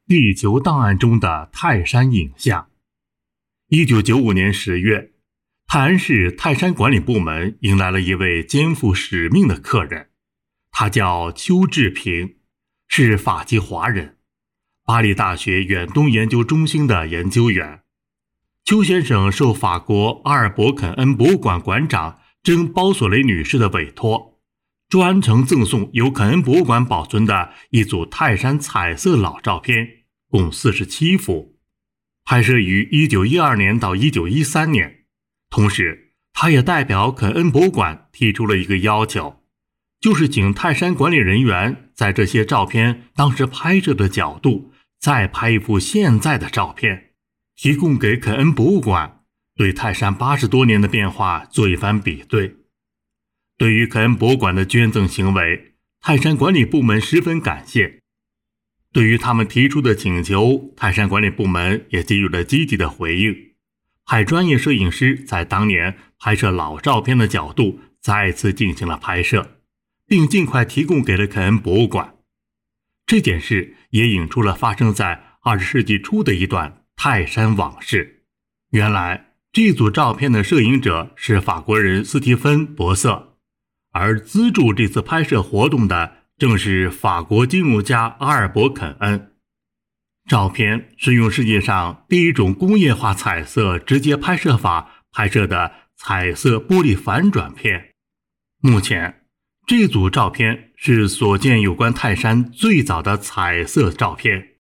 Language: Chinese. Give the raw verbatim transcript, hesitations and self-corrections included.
地球档案中的泰山影像。一九九五年十月，泰安市泰山管理部门迎来了一位肩负使命的客人，他叫邱志平，是法籍华人，巴黎大学远东研究中心的研究员。邱先生受法国阿尔伯肯恩博物馆馆长珍·包索雷女士的委托，专程赠送由肯恩博物馆保存的一组泰山彩色老照片，共四十七幅，拍摄于一九一二年到一九一三年。同时，他也代表肯恩博物馆提出了一个要求，就是请泰山管理人员在这些照片当时拍摄的角度再拍一幅现在的照片，提供给肯恩博物馆，对泰山八十多年的变化做一番比对。对于肯恩博物馆的捐赠行为，泰山管理部门十分感谢。对于他们提出的请求，泰山管理部门也给予了积极的回应，派专业摄影师在当年拍摄老照片的角度再次进行了拍摄，并尽快提供给了肯恩博物馆。这件事也引出了发生在二十世纪初的一段泰山往事。原来这组照片的摄影者是法国人斯蒂芬·博瑟，而资助这次拍摄活动的正是法国金融家阿尔伯肯恩。照片是用世界上第一种工业化彩色直接拍摄法拍摄的彩色玻璃反转片。目前这组照片是所见有关泰山最早的彩色照片。